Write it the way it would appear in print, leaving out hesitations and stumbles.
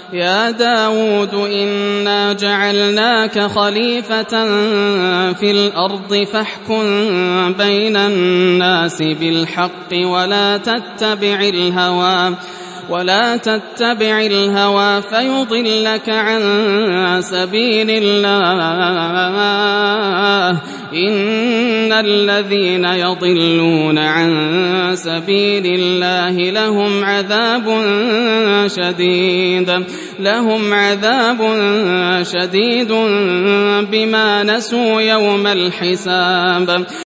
يا داود إنا جعلناك خليفة في الأرض فاحكم بين الناس بالحق ولا تتبع الهوى فيضلك عن سبيل الله إن الذين يضلون عن سبيل الله لهم عذاب شديد بما نسوا يوم الحساب